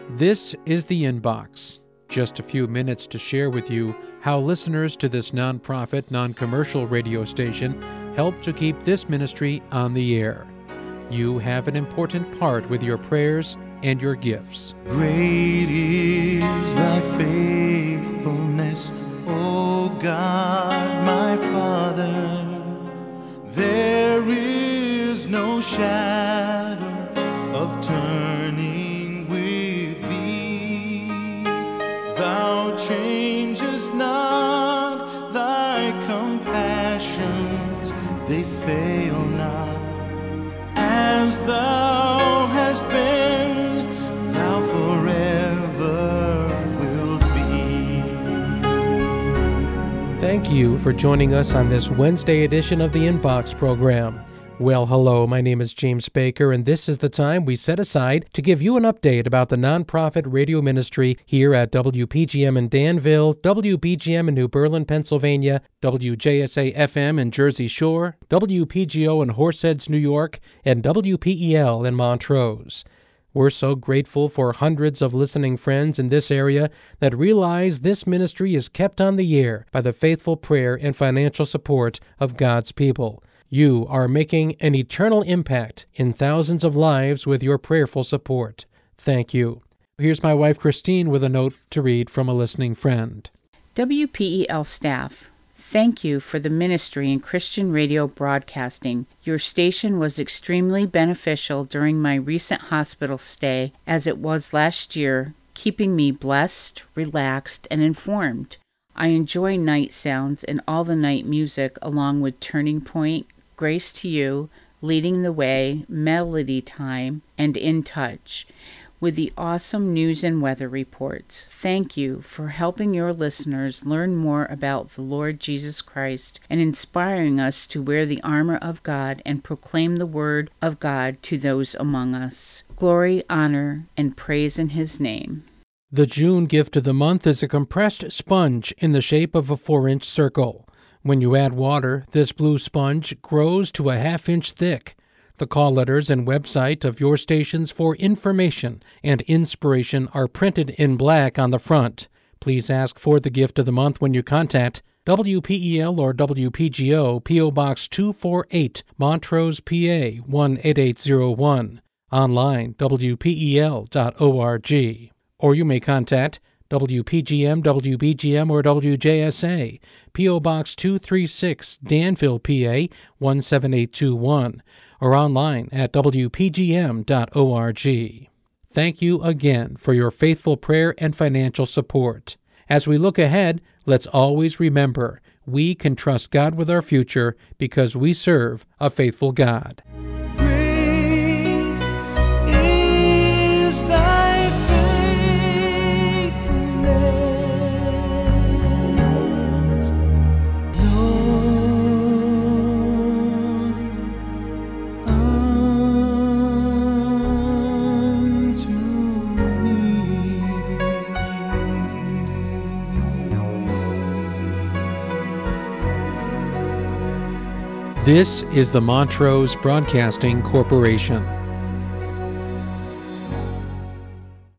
This is The Inbox. Just a few minutes to share with you how listeners to this nonprofit, non-commercial radio station help to keep this ministry on the air. You have an important part with your prayers and your gifts. Great is thy faithfulness, O God, my Father. There is no shadow of turning with thee. Thou changest not, thy compassions, they fail not. As thou hast been, thou forever wilt be. Thank you for joining us on this Wednesday edition of the Inbox program. Well, hello, my name is James Baker, and this is the time we set aside to give you an update about the nonprofit radio ministry here at WPGM in Danville, WBGM in New Berlin, Pennsylvania, WJSA-FM in Jersey Shore, WPGO in Horseheads, New York, and WPEL in Montrose. We're so grateful for hundreds of listening friends in this area that realize this ministry is kept on the air by the faithful prayer and financial support of God's people. You are making an eternal impact in thousands of lives with your prayerful support. Thank you. Here's my wife, Christine, with a note to read from a listening friend. WPEL staff, thank you for the ministry in Christian radio broadcasting. Your station was extremely beneficial during my recent hospital stay, as it was last year, keeping me blessed, relaxed, and informed. I enjoy Night Sounds and all the night music, along with Turning Point, Grace to You, Leading the Way, Melody Time, and In Touch, with the awesome news and weather reports. Thank you for helping your listeners learn more about the Lord Jesus Christ and inspiring us to wear the armor of God and proclaim the word of God to those among us. Glory, honor, and praise in His name. The June gift of the month is a compressed sponge in the shape of a 4-inch circle. When you add water, this blue sponge grows to a 1/2 inch thick. The call letters and website of your stations for information and inspiration are printed in black on the front. Please ask for the gift of the month when you contact WPEL or WPGO, P.O. Box 248, Montrose, PA 18801. Online, WPEL.org. Or you may contact WPGM, WBGM, or WJSA, P.O. Box 236, Danville, PA 17821, or online at WPGM.org. Thank you again for your faithful prayer and financial support. As we look ahead, let's always remember we can trust God with our future because we serve a faithful God. This is the Montrose Broadcasting Corporation.